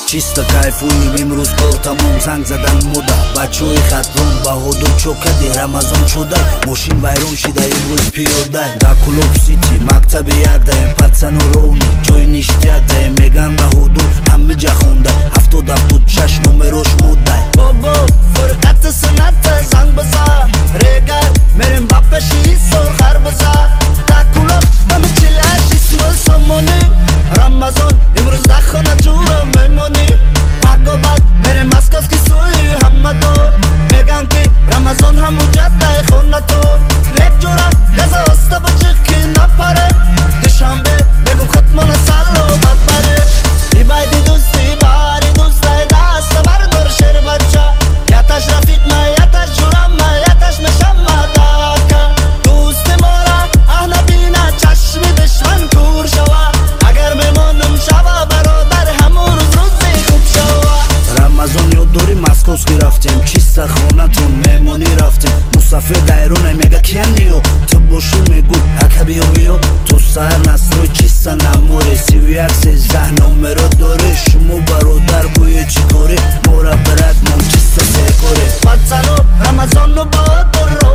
чисто кайфуем имрӯз кор тамом занг задан мода бачаҳои хатрон баҳодур чо кади рамазон шуда мошин вайрон шида имрӯз пиёда да клуб сити мактаби якдаем пацану ровни ҷои ништиякдаем меган баҳодур ҳами ҷахонда 76 номерош модай бобо фурқати саната занг база регар мерем ба пеши сорхар база да клуб ҳами 48 исмол сомонӣ рамазон имрӯз да хона ҷура мемонӣ пагобат мерем московски сӯи ҳаммадор меган ки рамазон ҳаму ҷаддай хонато лек ҷура газа оста бачиқ ки напаре душанбе бегум хатмона салобат баре ибайди дӯсти бари дӯстай даста бардор шербача яташ рафиқма яташ ҷурама яташ мешама дака дӯсти мора аҳнабина чашми душман кур шава агар мемонам шава бародар ҳамун рӯз рӯзи хуб шава рамазон ёддори московски рафтем чиста хонатон мемонӣ рафтем мусафир дайрона мега кианиё ту бошӣ мегӯ акабиёё ту саҳар насрӯи чиста наморе 31 номеро доре шумо бародар гӯё чӣ коре мора брат мон чиста секоре пацано рамазону бодор